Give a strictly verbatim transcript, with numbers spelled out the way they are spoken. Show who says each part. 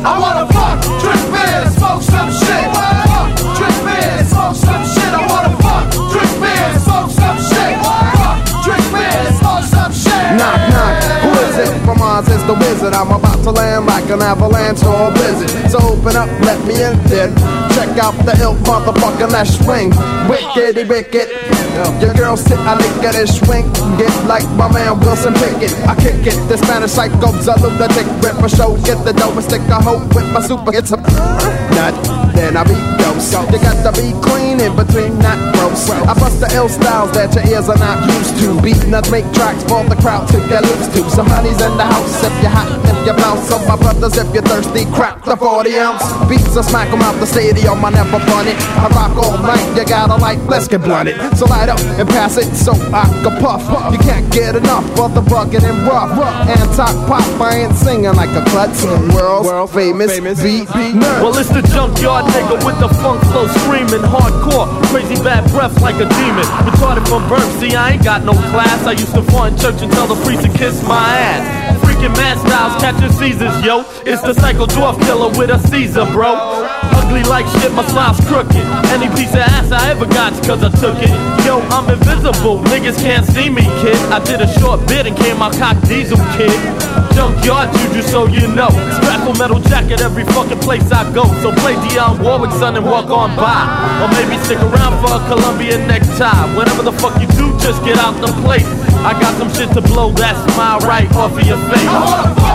Speaker 1: I wanna fuck, drink beer, smoke some shit. Fuck, drink beer, smoke some shit. I wanna fuck, drink beer, smoke some shit. Fuck, drink beer, smoke some shit.
Speaker 2: Knock, knock, who is it? From Oz is the wizard. I'm about to land like an avalanche or a blizzard. So open up, let me in then. Check out the ill motherfucking that swing. Wickedy wicked. Your girl sit, I lick at it, swing. Get like my man Wilson Pickett. I kick it, the Spanish psycho's a lunatic. Rip a show, get the dough and stick a hoe with my super. It's a nut, then I be ghost. You got to be clean in between, not gross. I bust the ill styles that your ears are not used to. Beat nuts make tracks for the crowd to get loose to. Somebody's in the house if you're hot, if you're bounce. So my brothers, if you're thirsty, crack the forty ounce. Beats, I smack them out the stadium, I never bun it. I rock all night, you gotta like, let's get blunted. So light up and pass it so I can puff. You can't get enough of the rugged and rough. Anti-pop, I ain't singing like a klutz. World, world famous, beat, beat nerd.
Speaker 3: Well, it's the junkyard nigga with the funk flow screaming hardcore. Crazy bad breath like a demon. Retarded from birth, see I ain't got no class. I used to front in church and tell the priest to kiss my ass. Freaking mad styles catching Caesars, yo. It's the psycho dwarf killer with a Caesar, bro. Ugly like shit, my smile's crooked. Any piece of ass I ever got's cause I took it. Yo, I'm invisible, niggas can't see me, kid. I did a short bit and came out cock diesel, kid. Junkyard juju, so you know. Strap a metal jacket every fucking place I go. So play Dionne Warwick, son, and walk on by. Or maybe stick around for a Columbia necktie. Whatever the fuck you do, just get out the place. I got some shit to blow that smile right off of your face.